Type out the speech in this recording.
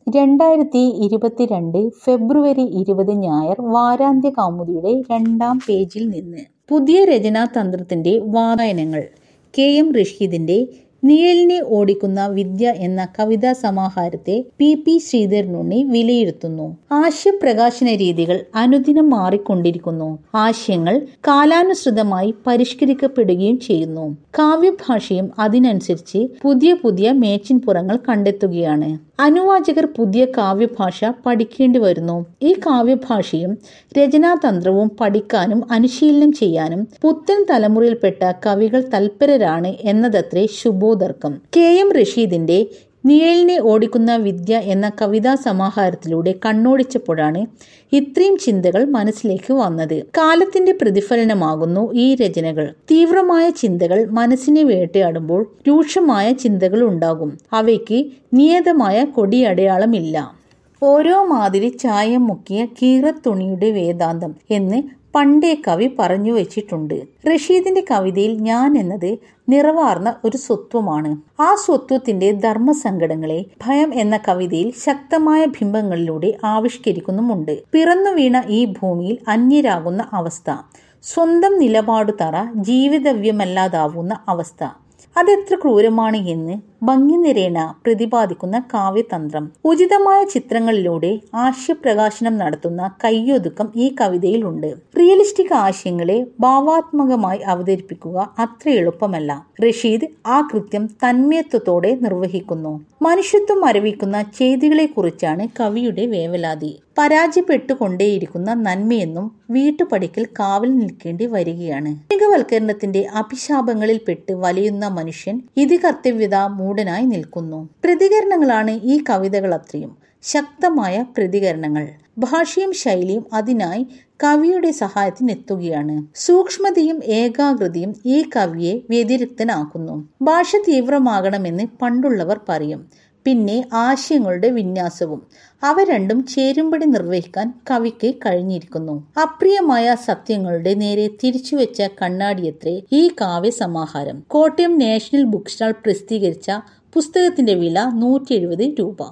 2022 ഫെബ്രുവരി 20 ഞായർ വാരാന്ത്യ കൗമുദിയുടെ 2-ാം പേജിൽ നിന്ന്. പുതിയ രചനാതന്ത്രത്തിന്റെ വാതായനങ്ങൾ. കെ.എം. റഷീദിന്റെ നിഴലിനെ ഓടിക്കുന്ന വിദ്യ എന്ന കവിതാ സമാഹാരത്തെ പി. ശ്രീധരനുണ്ണി വിലയിരുത്തുന്നു. ആശയപ്രകാശന രീതികൾ അനുദിനം മാറിക്കൊണ്ടിരിക്കുന്നു. ആശയങ്ങൾ കാലാനുസൃതമായി പരിഷ്കരിക്കപ്പെടുകയും ചെയ്യുന്നു. കാവ്യഭാഷയും അതിനനുസരിച്ച് പുതിയ പുതിയ മേച്ചിൻപുറങ്ങൾ കണ്ടെത്തുകയാണ്. അനുവാചകർ പുതിയ കാവ്യഭാഷ പഠിക്കേണ്ടി വരുന്നു. ഈ കാവ്യഭാഷയും രചനാതന്ത്രവും പഠിക്കാനും അനുശീലനം ചെയ്യാനും പുത്തൻ തലമുറയിൽപ്പെട്ട കവികൾ തൽപരരാണ് എന്നതത്രേ ശുഭോദർക്കം. കെ.എം. റഷീദിന്റെ നിഴലിനെ ഓടിക്കുന്ന വിദ്യ എന്ന കവിതാ സമാഹാരത്തിലൂടെ കണ്ണോടിച്ചപ്പോഴാണ് ഇത്രയും ചിന്തകൾ മനസ്സിലേക്ക് വന്നത്. കാലത്തിന്റെ പ്രതിഫലനമാകുന്നു ഈ രചനകൾ. തീവ്രമായ ചിന്തകൾ മനസ്സിനെ വേട്ടയാടുമ്പോൾ രൂക്ഷമായ ചിന്തകൾ ഉണ്ടാകും. അവയ്ക്ക് നിയതമായ കൊടിയടയാളമില്ല. ഓരോ മാതിരി ചായം മുക്കിയ കീറത്തുണിയുടെ വേദാന്തം എന്ന് പണ്ടേ കവി പറഞ്ഞു വച്ചിട്ടുണ്ട്. റഷീദിന്റെ കവിതയിൽ ഞാൻ എന്നത് നിറവാർന്ന ഒരു സ്വത്വമാണ്. ആ സ്വത്വത്തിന്റെ ധർമ്മസങ്കടങ്ങളെ ഭയം എന്ന കവിതയിൽ ശക്തമായ ബിംബങ്ങളിലൂടെ ആവിഷ്കരിക്കുന്നുമുണ്ട്. പിറന്നു വീണ ഈ ഭൂമിയിൽ അന്യരാകുന്ന അവസ്ഥ, സ്വന്തം നിലപാടു തറ ജീവിതവ്യമല്ലാതാവുന്ന അവസ്ഥ, അതെത്ര ക്രൂരമാണ് എന്ന് ഭംഗി നിറേണ പ്രതിപാദിക്കുന്ന കാവ്യതന്ത്രം. ഉചിതമായ ചിത്രങ്ങളിലൂടെ ആശയപ്രകാശനം നടത്തുന്ന കയ്യൊതുക്കം ഈ കവിതയിലുണ്ട്. റിയലിസ്റ്റിക് ആശയങ്ങളെ ഭാവാത്മകമായി അവതരിപ്പിക്കുക അത്ര എളുപ്പമല്ല. റഷീദ് ആ കൃത്യം തന്മയത്വത്തോടെ നിർവഹിക്കുന്നു. മനുഷ്യത്വം മരവിക്കുന്ന ചെയ്തികളെ കുറിച്ചാണ് കവിയുടെ വേവലാതി. പരാജയപ്പെട്ടുകൊണ്ടേയിരിക്കുന്ന നന്മയെന്നും വീട്ടുപടിക്കൽ കാവൽ നിൽക്കേണ്ടി വരികയാണ്. ലിംഗവൽക്കരണത്തിന്റെ അഭിശാപങ്ങളിൽപ്പെട്ട് വലയുന്ന മനുഷ്യൻ ഇത് കർത്തവ്യത മൂഢനായി നിൽക്കുന്നു. പ്രതികരണങ്ങളാണ് ഈ കവിതകൾ അത്രയും. ശക്തമായ പ്രതികരണങ്ങൾ. ഭാഷയും ശൈലിയും അതിനായി കവിയുടെ സഹായത്തിനെത്തുകയാണ്. സൂക്ഷ്മതയും ഏകാഗ്രതയും ഈ കവിയെ വ്യതിരിക്തനാക്കുന്നു. ഭാഷ തീവ്രമാകണമെന്ന് പണ്ടുള്ളവർ പറയും. പിന്നെ ആശയങ്ങളുടെ വിന്യാസവും. അവ രണ്ടും ചേരുംപടി നിർവഹിക്കാൻ കവിക്ക് കഴിഞ്ഞിരിക്കുന്നു. അപ്രിയമായ സത്യങ്ങളുടെ നേരെ തിരിച്ചുവെച്ച കണ്ണാടിയത്രേ ഈ കാവ്യ സമാഹാരം. കോട്ടയം നാഷണൽ ബുക്ക് സ്റ്റാൾ പ്രസിദ്ധീകരിച്ച പുസ്തകത്തിന്റെ വില 170 രൂപ.